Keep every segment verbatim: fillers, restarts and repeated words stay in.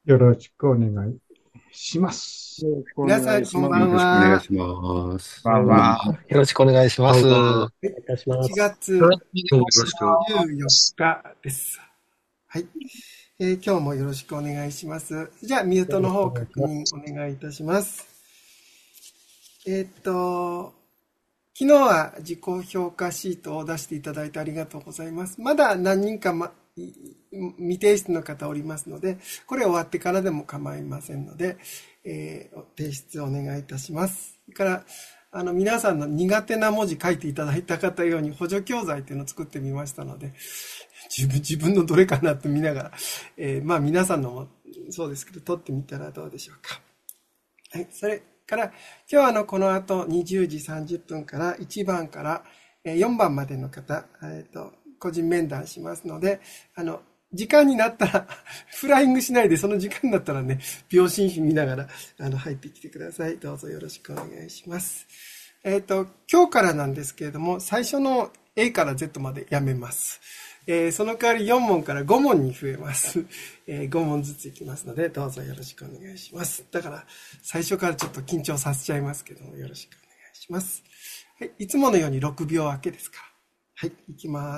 よろしくお願いします。 よろしくお皆さん、 願いしまこんばんよろしくお願いは。 します。 まあす。 まあ、 よろしくお願いします。 こんばんは。 はお願いいたしま 1 す。 月どうもよろしく。 じゅうよっかです。はい。えー今日もよろしくお願いします。じゃあ、ミュートの方よろしくお願いし確認ます。 お願いいたします。えーっと、昨日は自己評価シートを出していただいてありがとうございます。まだ何人か、ま、い未提出の方おりますので、これ終わってからでも構いませんので、えー提出お願いいたします。それから、あの、皆さんの苦手な文字書いていただいた方ように補助教材っていうのを作ってみましたので、自分、自分のどれかなと見ながら、えーまあ皆さんのもそうですけど、撮ってみたらどうでしょうか。はい。それから、今日はあの、この後にじゅうじさんじゅっぷんからいちばんからえーよんばんまでの方、えっと、個人面談しますので、あの、時間になったら、フライングしないで、その時間になったらね、秒針紙見ながら、あの、入ってきてください。どうぞよろしくお願いします。えっと、今日からなんですけれども、最初の A から Z までやめます。えーその代わりよん問からご問に増えます。えーご問ずついきますので、どうぞよろしくお願いします。だから、最初からちょっと緊張させちゃいますけども、よろしくお願いします。はい、いつものようにろくびょう明けですから。はい、いきます。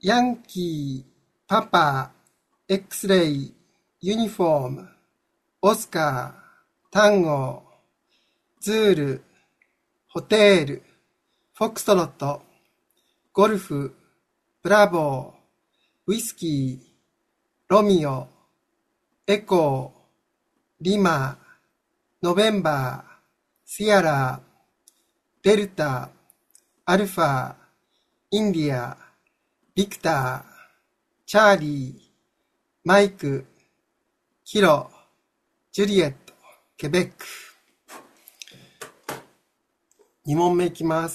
ヤンキー、パパ、X レイ、ユニフォーム、オスカー、タンゴ、ズール、ホテール、フォクストロット、ゴルフ、ブラボー、ウイスキー、ロミオ、エコー、リマ、ノベンバー、シアラ、デルタ、アルファ、インディア、ビクター、チャーリー、マイク、キロ、ジュリエット、ケベック。に問目いきます。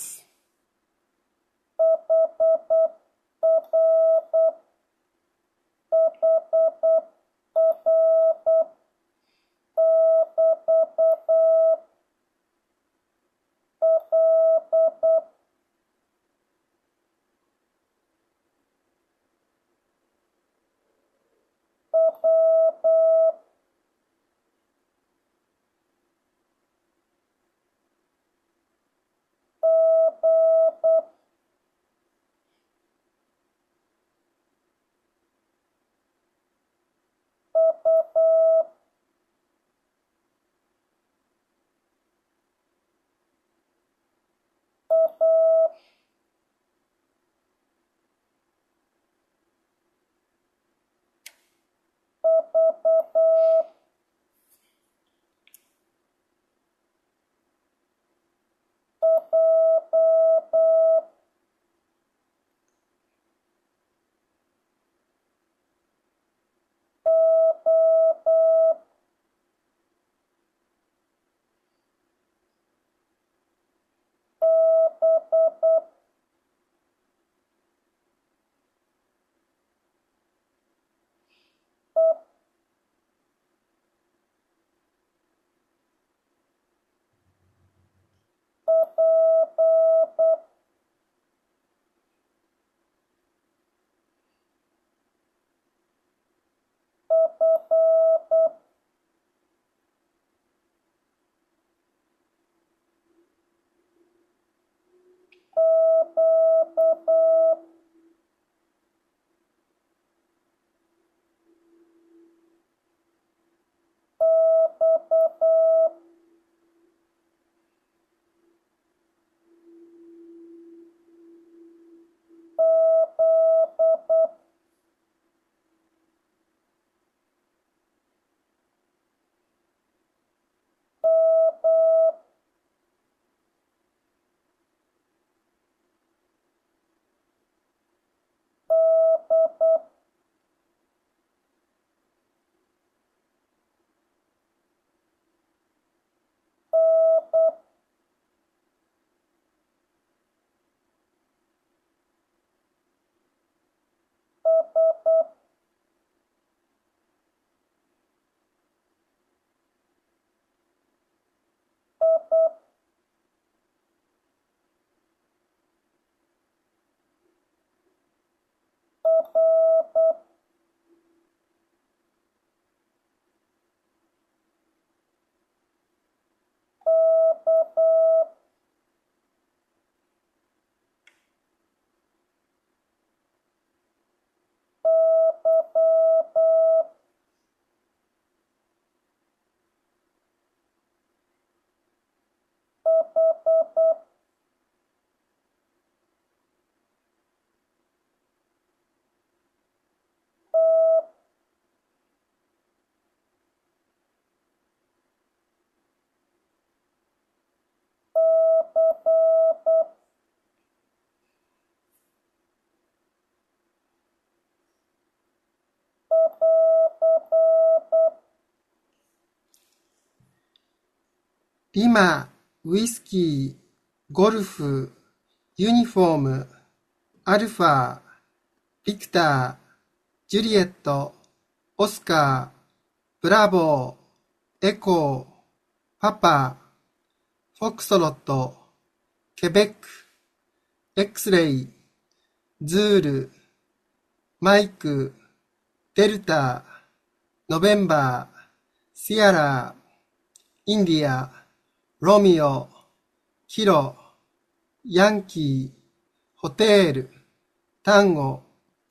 リマ、ウイスキー、ゴルフ、ユニフォーム、アルファ、ビクター、ジュリエット、オスカー、ブラボー、エコー、パパ、フォクストロット、ケベック、X レイ、ズール、マイク、デルタ、ノベンバー、シアラ、インディア、ロミオ、キロ、ヤンキー、ホテール、タンゴ、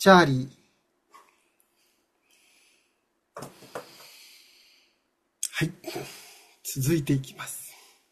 チャーリー。はい。続いていきます。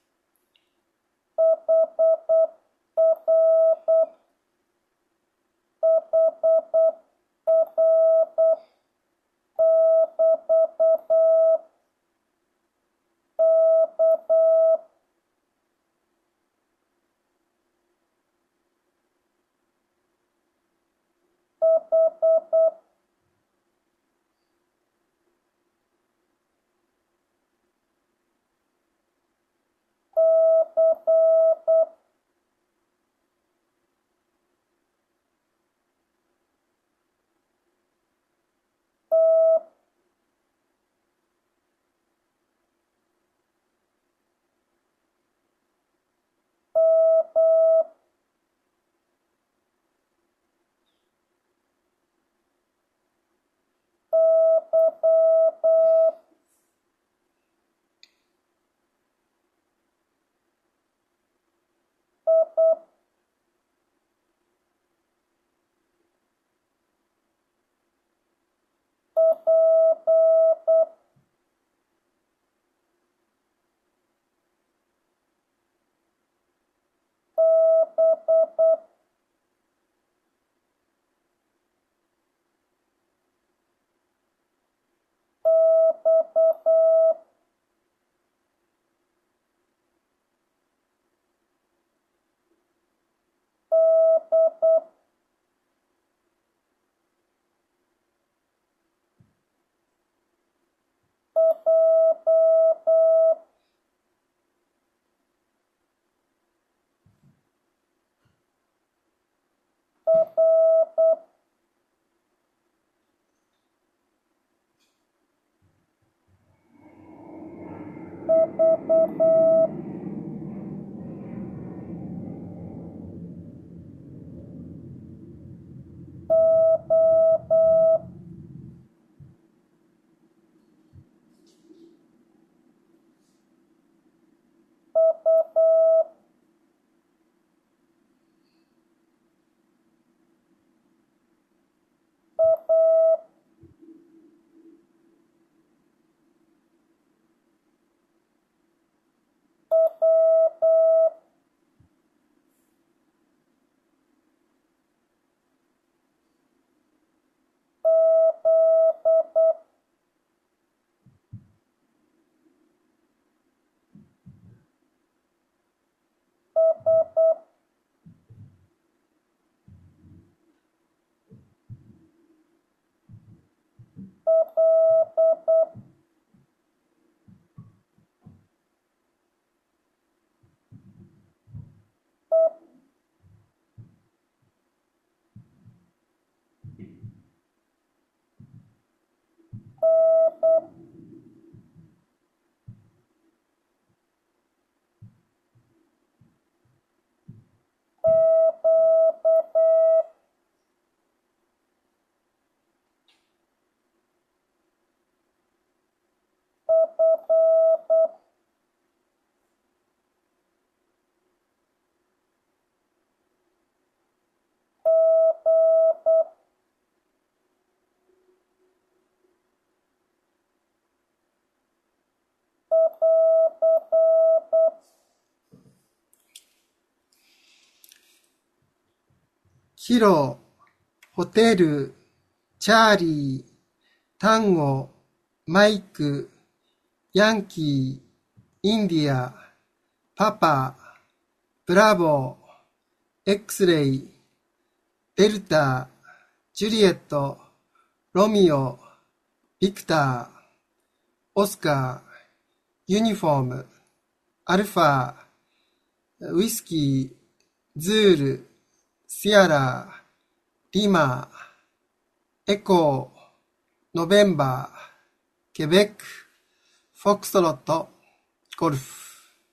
ヒロ、ホテル、チャーリー、タンゴ、マイク、ヤンキー、インディア、パパ、ブラボー、X レイ、デルタ、ジュリエット、ロミオ、ビクター、オスカー、ユニフォーム、アルファ、ウイスキー、ズール、シアラ、リマ、エコー、ノベンバー、ケベック、フォックストロット、ゴルフ。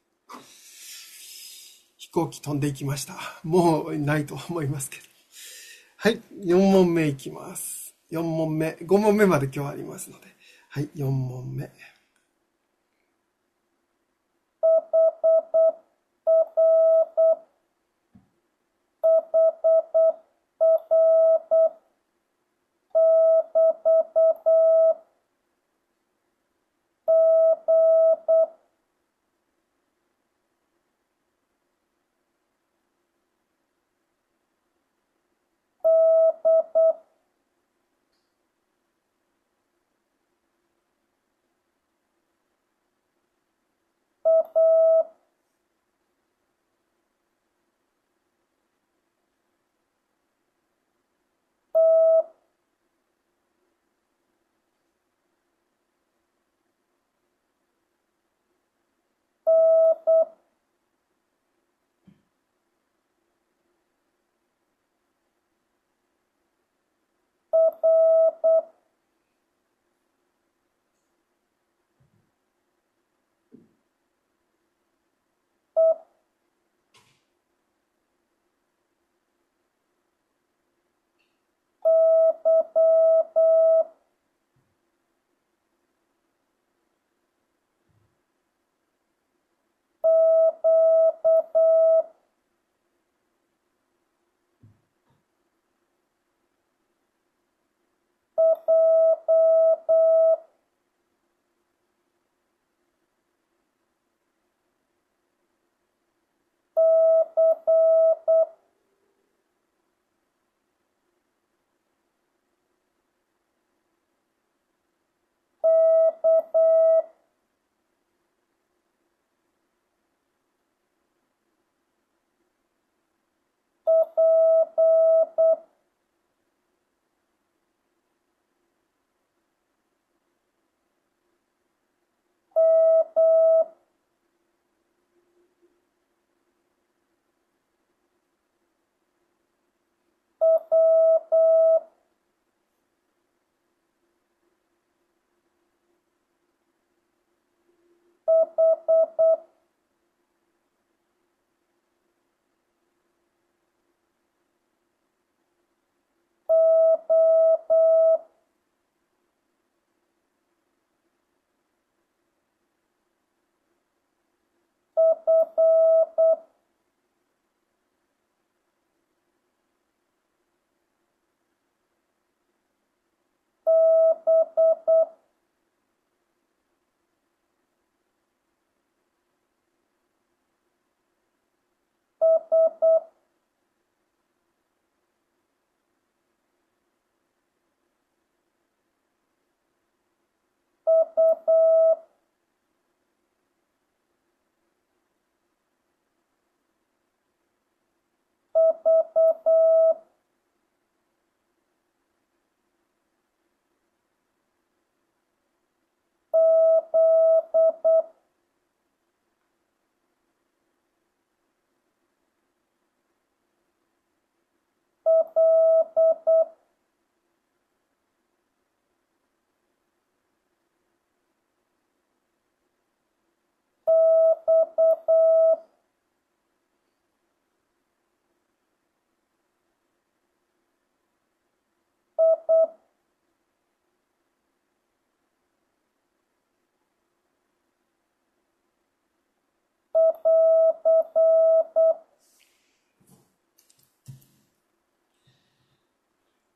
飛行機飛んでいきました。もうないと思いますけど。はい、よん問目いきます。よん問目、ご問目まで今日ありますので。はい、よん問目。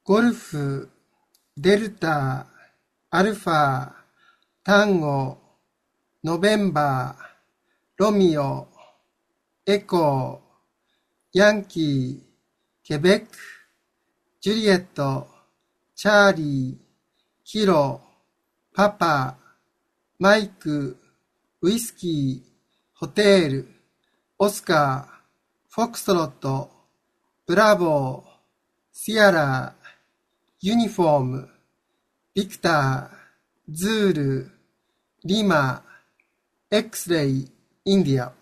ゴルフ、デルタ、アルファ、タンゴ、ノベンバー、ロミオ、エコー、ヤンキー、ケベック、ジュリエット、チャーリー、ヒロ、パパ、マイク、ウイスキー、ホテール、オスカー、フォックストロット、ブラボー、シアラ、ユニフォーム、ビクター、ズール、リマ、エクスレイ、インディア。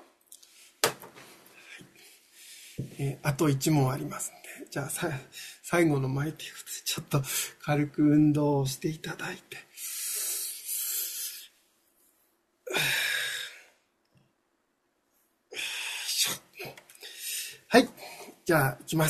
えーあといち問ありますんで、じゃあさ最後の前ということで、ちょっと軽く運動をしていただいて。はい。じゃあ、いきます。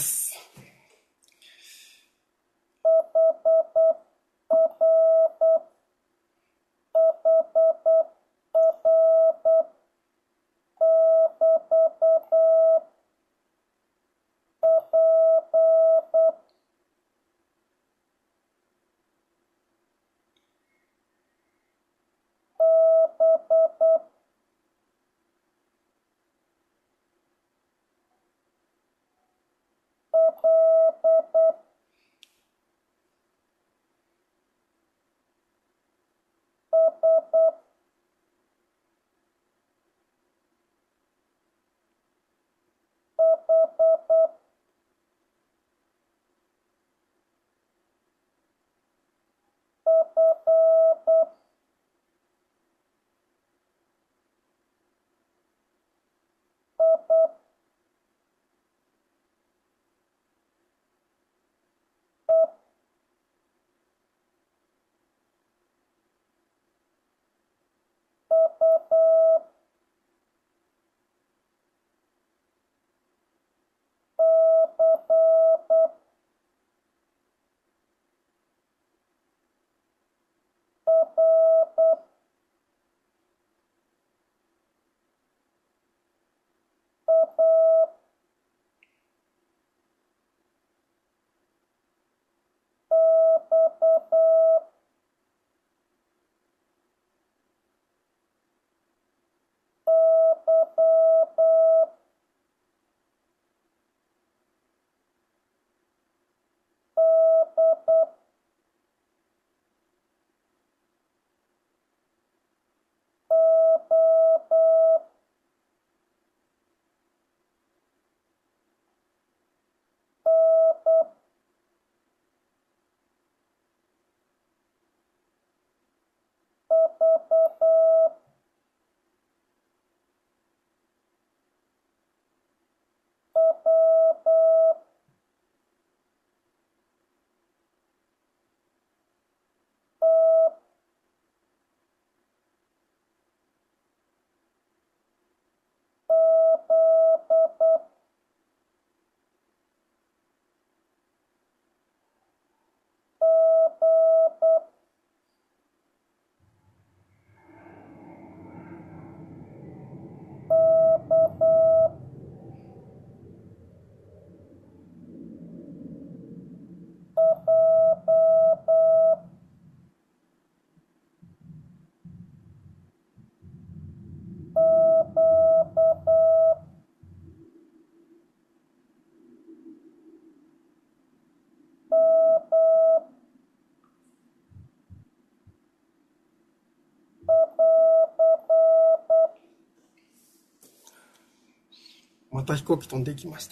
また飛行機飛んできました。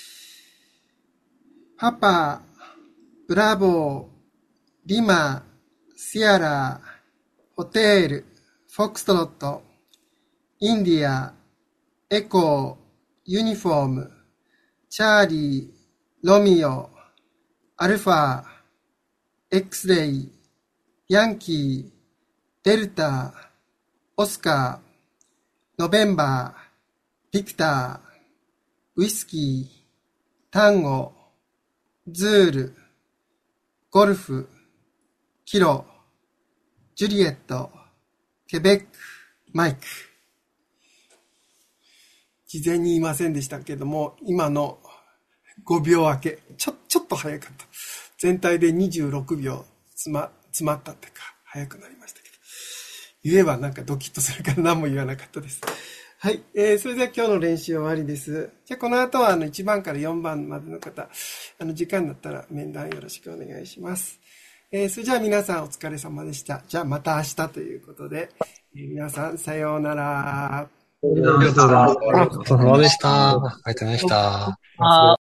パパ、ブラボー、リマ、シアラ、ホテール、フォックストロット、インディア、エコー、ユニフォーム、チャーリー、ロミオ、アルファ、エクスレイ、ヤンキー、デルタ、オスカー、ノベンバー、ビクター、ウイスキー、タンゴ、ズール、ゴルフ、キロ、ジュリエット、ケベック、マイク。事前に言いませんでしたけども、今のごびょう明け、ちょ、ちょっと早かった。 全体でにじゅうろくびょう詰ま、詰まったっていうか、早くなりましたけど。言えばなんかドキッとするから何も言わなかったです。はい。えー、それでは今日の練習終わりです。じゃあこの後はあのいちばんからよんばんまでの方、あの時間になったら面談よろしくお願いします。えー、それじゃあ皆さんお疲れ様でした。じゃあまた明日ということで、えー、皆さんさようなら。 ありがとうございます。 お疲れ様でした。ありがとうございました。 あ